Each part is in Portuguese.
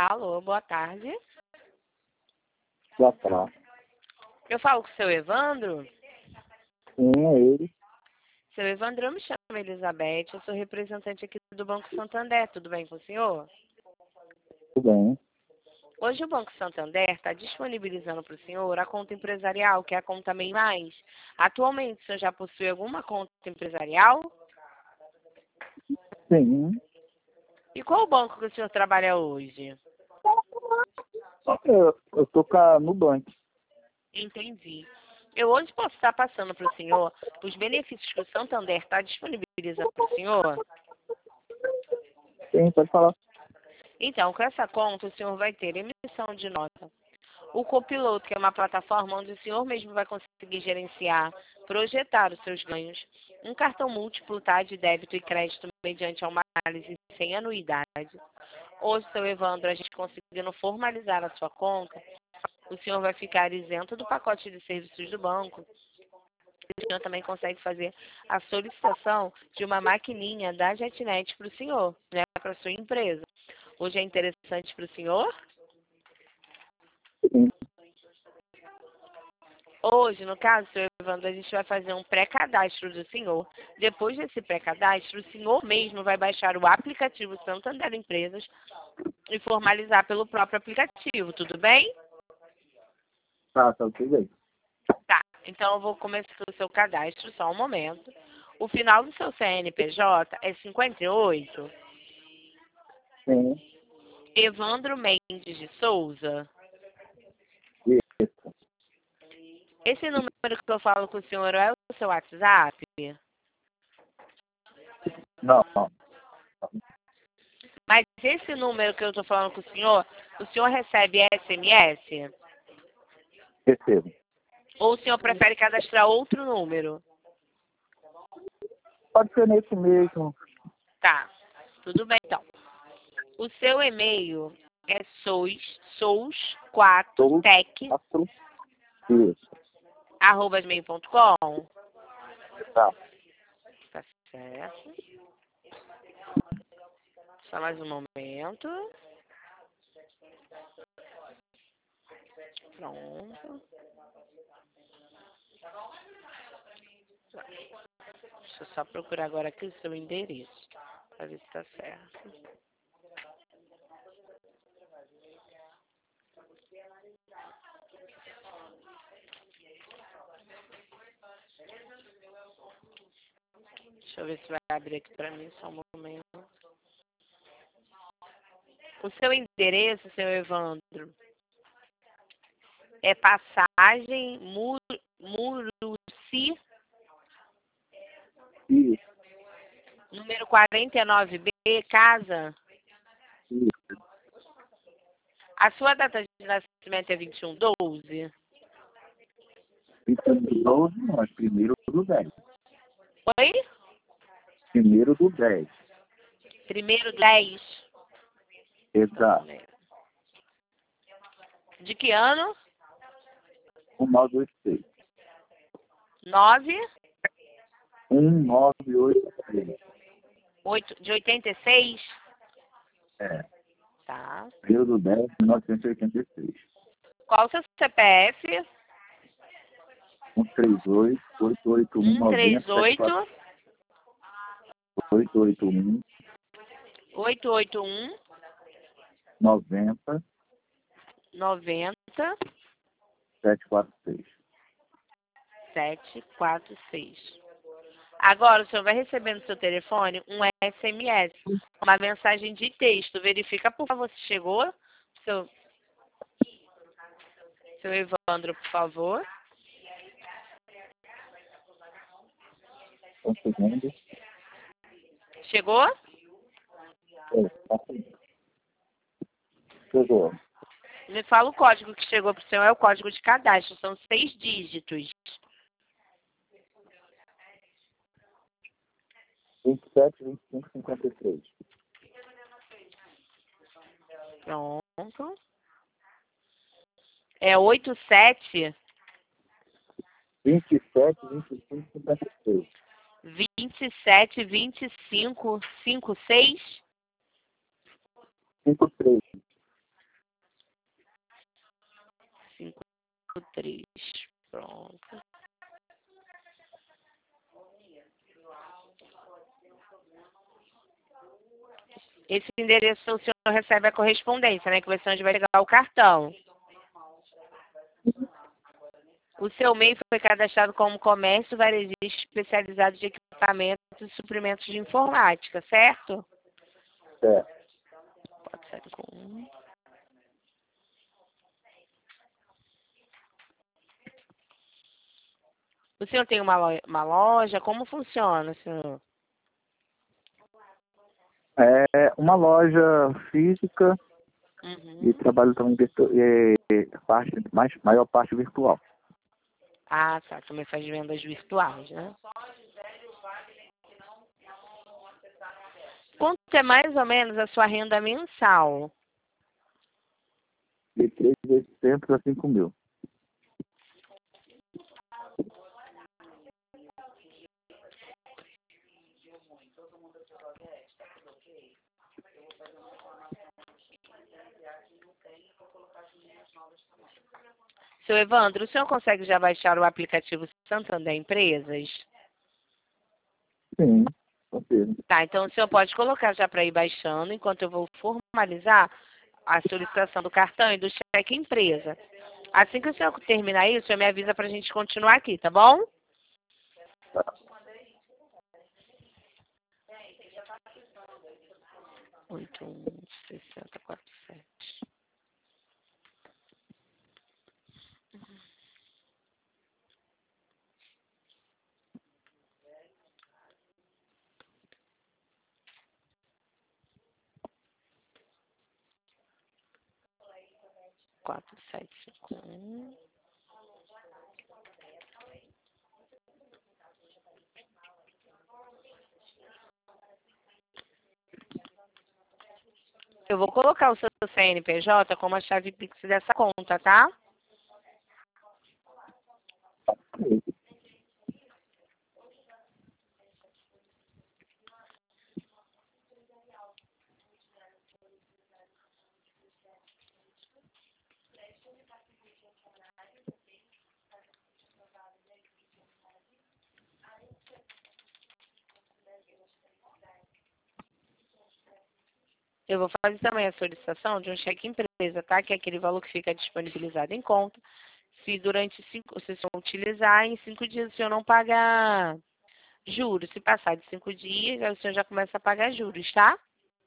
Alô, boa tarde. Boa tarde. Eu falo com o seu Evandro? Sim, é ele. Seu Evandro, eu me chamo Elizabeth, eu sou representante aqui do Banco Santander, tudo bem com o senhor? Tudo bem. Hoje o Banco Santander está disponibilizando para o senhor a conta empresarial, que é a conta MEI Mais. Atualmente, o senhor já possui alguma conta empresarial? Sim. E qual o banco que o senhor trabalha hoje? Eu tô no banco. Entendi. Eu hoje posso estar passando para o senhor os benefícios que o Santander está disponibilizando para o senhor? Sim, pode falar. Então, com essa conta, o senhor vai ter emissão de nota. O Copiloto, que é uma plataforma onde o senhor mesmo vai conseguir gerenciar, projetar os seus ganhos. Um cartão múltiplo, tá, de débito e crédito mediante uma análise sem anuidade. Hoje, seu Evandro, a gente conseguindo formalizar a sua conta, o senhor vai ficar isento do pacote de serviços do banco. O senhor também consegue fazer a solicitação de uma maquininha da JetNet para o senhor, né, para a sua empresa. Hoje é interessante para o senhor? Sim. Hoje, no caso, senhor Evandro, a gente vai fazer um pré-cadastro do senhor. Depois desse pré-cadastro, o senhor mesmo vai baixar o aplicativo Santander Empresas e formalizar pelo próprio aplicativo, tudo bem? Tá tudo bem. Tá, então eu vou começar o seu cadastro, só um momento. O final do seu CNPJ é 58. Sim. Evandro Mendes de Souza. Isso. Esse número que eu falo com o senhor é o seu WhatsApp? Não. Mas esse número que eu estou falando com o senhor recebe SMS? Recebo. Ou o senhor prefere cadastrar outro número? Pode ser nesse mesmo. Tá, tudo bem então. O seu e-mail é sous4tech@gmail.com. Isso. Tá. Tá certo. Só mais um momento. Pronto. Deixa eu só procurar agora aqui o seu endereço, para ver se tá certo. Deixa eu ver se vai abrir aqui para mim, só um momento. O seu endereço, seu Evandro, é Passagem Muruci, Isso. número 49B, casa. Isso. A sua data de nascimento é 21/12? 12, não, é 1º do 10. Oi? 1º do 10. 1/10? Exato. De que ano? 1986. 9? 1986. De 86? É. Tá. 1º do 10, 1986. Qual o seu CPF? 138 881 90 138 881 881 90 90 746. 746. Agora o senhor vai receber no seu telefone um SMS, uma mensagem de texto. Verifica, por favor, se chegou. Seu Evandro, por favor. Um segundo. Chegou? Chegou. Me fala o código que chegou para o senhor, é o código de cadastro, são 6 dígitos. 27, 25, 53. Pronto. É 87 27, 25, 53. 27 25 56 53. 3. Pronto. Esse endereço o senhor recebe a correspondência, né? Que vai ser onde vai chegar o cartão. O seu MEI foi cadastrado como comércio varejista especializado de equipamentos e suprimentos de informática, certo? Certo. Pode ser com 1. O senhor tem uma loja? Como funciona, senhor? É uma loja física e Uhum. trabalho também maior parte virtual. Ah, tá. Também faz vendas virtuais, né? Quanto é mais ou menos a sua renda mensal? De 3.800 a 5.000. Seu Evandro, o senhor consegue já baixar o aplicativo Santander Empresas? Sim, com certeza. Tá, então o senhor pode colocar já para ir baixando, enquanto eu vou formalizar a solicitação do cartão e do cheque empresa. Assim que o senhor terminar isso, o senhor me avisa para a gente continuar aqui, tá bom? Oito, 6047. Quatro, sete, cinco, um. Eu vou colocar o seu CNPJ como a chave Pix dessa conta, tá? Eu vou fazer também a solicitação de um cheque empresa, tá? Que é aquele valor que fica disponibilizado em conta. Se durante 5, se o senhor utilizar, em 5 dias o senhor não pagar juros. Se passar de 5 dias, aí o senhor já começa a pagar juros, tá?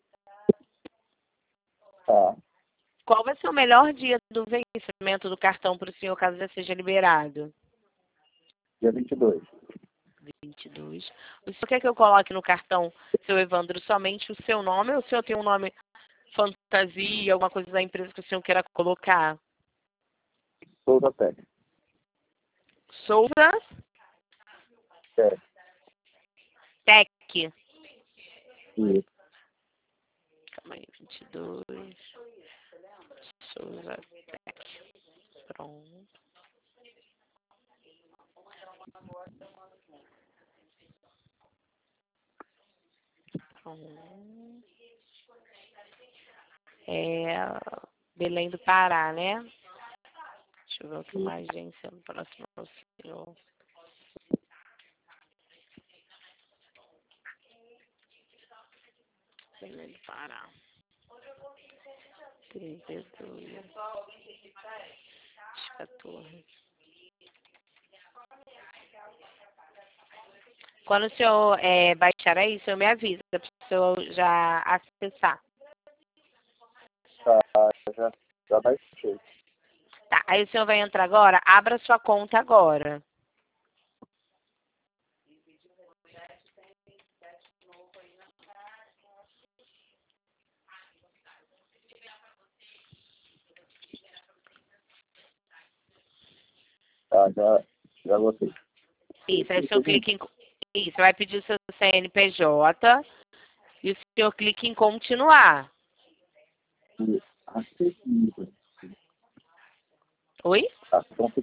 Tá. Qual vai ser o melhor dia do vencimento do cartão para o senhor, caso já seja liberado? Dia 22. 22. O senhor quer que eu coloque no cartão, seu Evandro, somente o seu nome ou o senhor tem um nome fantasia, alguma coisa da empresa que o senhor queira colocar? Souza Tech. Souza Certo. Tech. Isso. Calma aí, 22. Souza Tech. Pronto. Pronto. É Belém do Pará, né? Deixa eu ver o que mais, agência próxima ao senhor. Belém do Pará. 32. 14. Quando o senhor baixar aí, o senhor me avisa para o senhor já acessar. Tá, já baixei. Tá, aí o senhor vai entrar agora, abra sua conta agora. Tá, já botei. Isso, aí o senhor clica em... Isso, vai pedir o seu CNPJ e o senhor clica em continuar. Acessível. Oi? Tá, pronto.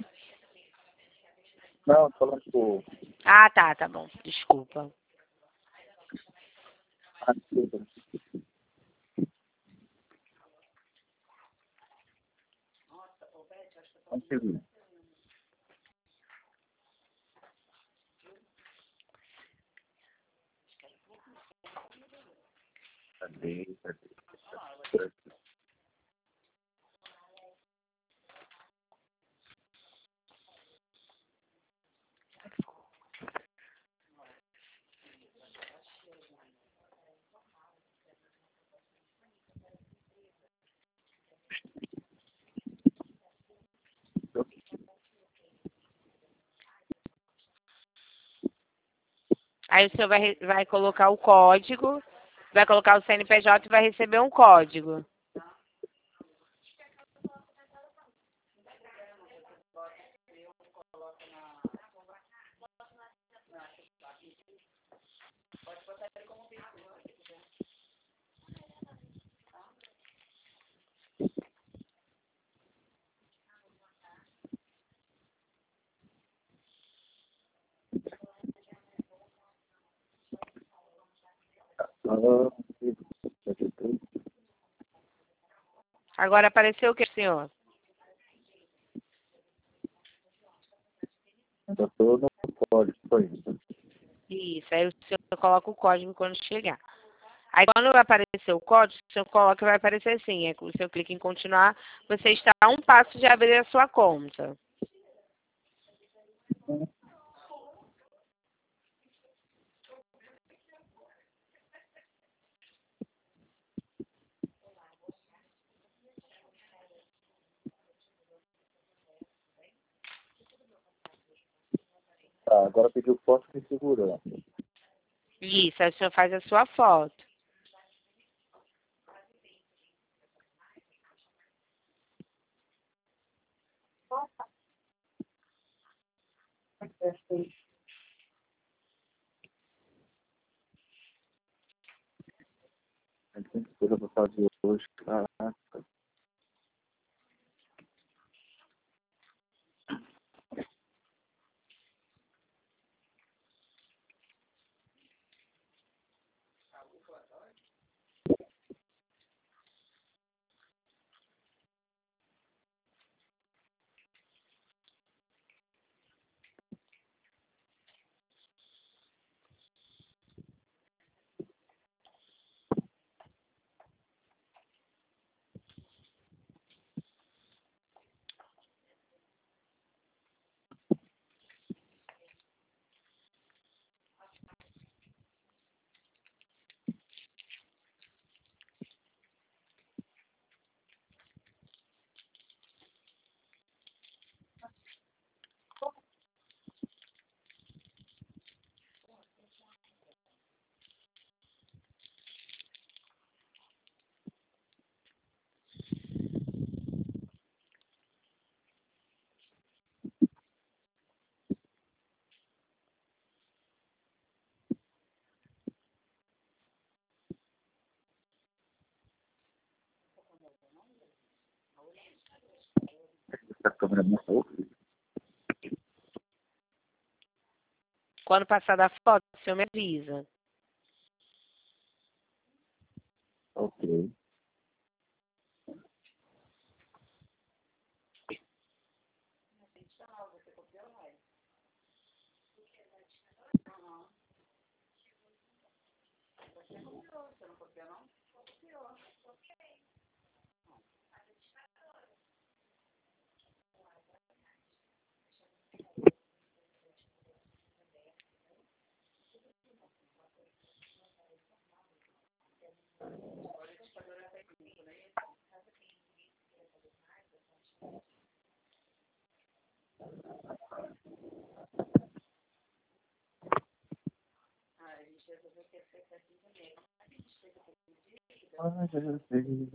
Não, falando do Ah, tá bom, desculpa. acessível. Acessível. Cadê? Cadê? Aí o senhor vai colocar o código, vai colocar o CNPJ e vai receber um código. Agora apareceu o que, senhor? Ainda estou no código ainda. Isso, aí o senhor coloca o código quando chegar. Aí quando vai aparecer o código, o senhor coloca e vai aparecer assim. O senhor clica em continuar, você está a um passo de abrir a sua conta. Tá, agora pediu foto de segurança. Isso, aí o senhor faz a sua foto. Tem coisa para fazer hoje, caraca. Essa câmera é muito horrível. Quando passar da foto, o senhor me avisa. Ok. Ah, já sei.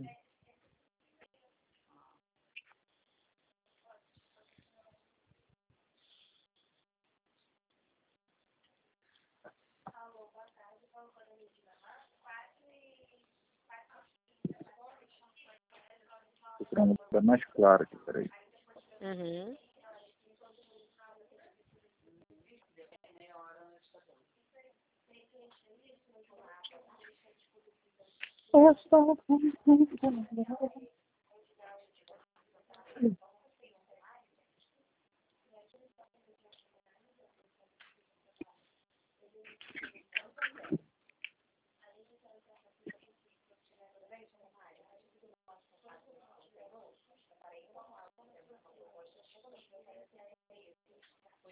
Vou tirar uma coisa mais clara aqui, peraí. Uhum.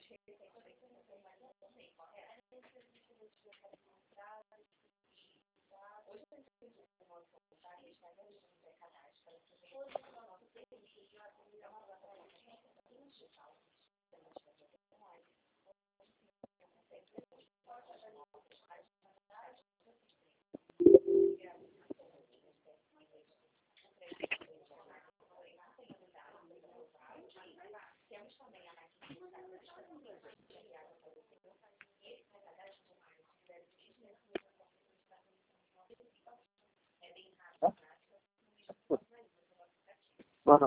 Bora.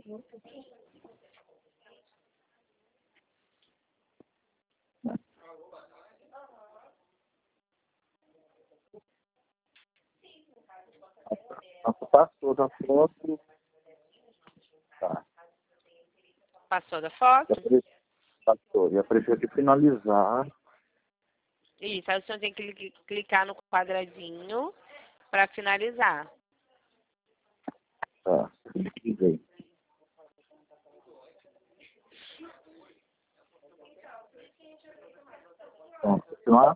Passou da foto. Tá. Passou da foto? Passou. Já precisa de finalizar. Isso, aí o senhor tem que clicar no quadradinho para finalizar. Tá. Cliquei. Pronto. Continuar.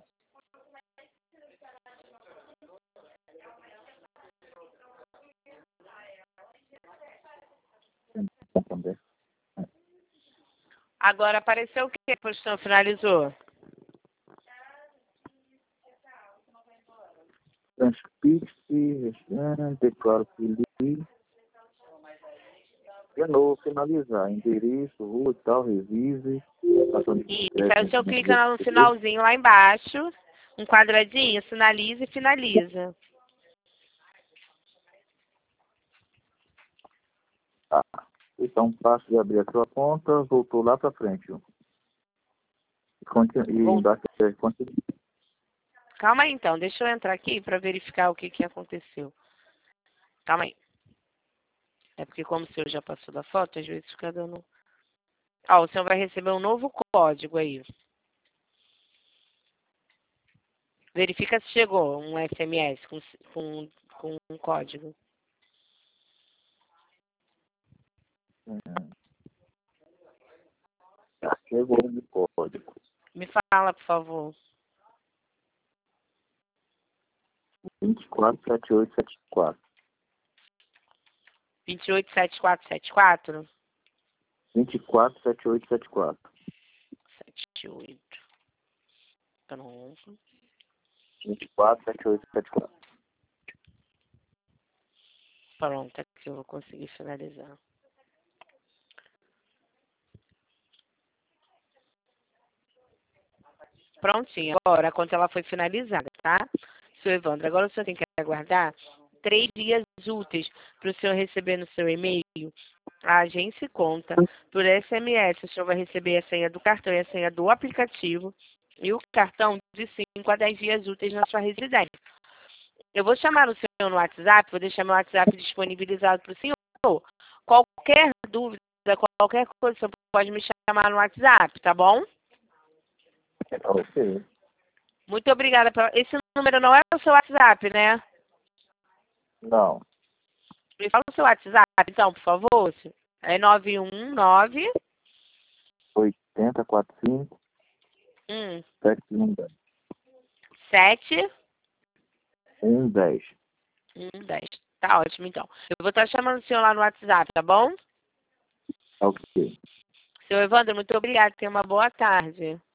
Também. Agora apareceu o que depois que o senhor finalizou? Transpiste, declaro feliz. De novo, finalizar. Endereço, rua e tal, revise. Isso, aí o senhor clica no finalzinho lá embaixo, um quadradinho, sinaliza e finaliza. Tá. Então, passo de abrir a sua conta, voltou lá para frente. Embaixo continua. Calma aí então, deixa eu entrar aqui para verificar o que aconteceu. Calma aí. É porque como o senhor já passou da foto, às vezes fica dando... Ó, o senhor vai receber um novo código aí. Verifica se chegou um SMS com um código. Chegou o código. Me fala, por favor. 247874. 287474? 247874. 78. Pronto. 247874. Pronto, aqui eu vou conseguir finalizar. Prontinho. Agora a conta ela foi finalizada, tá? Seu Evandro, agora o senhor tem que aguardar 3 dias úteis para o senhor receber no seu e-mail a agência e conta por SMS. O senhor vai receber a senha do cartão e a senha do aplicativo e o cartão de 5 a 10 dias úteis na sua residência. Eu vou chamar o senhor no WhatsApp, vou deixar meu WhatsApp disponibilizado para o senhor. Qualquer dúvida, qualquer coisa, o senhor pode me chamar no WhatsApp, tá bom? Ok. Muito obrigada. Esse número não é o seu WhatsApp, né? Não. Me fala o seu WhatsApp, então, por favor. É 919 8045 7110. 7 110. 10. Tá ótimo, então. Eu vou estar chamando o senhor lá no WhatsApp, tá bom? Ok. Seu Evandro, muito obrigada. Tenha uma boa tarde.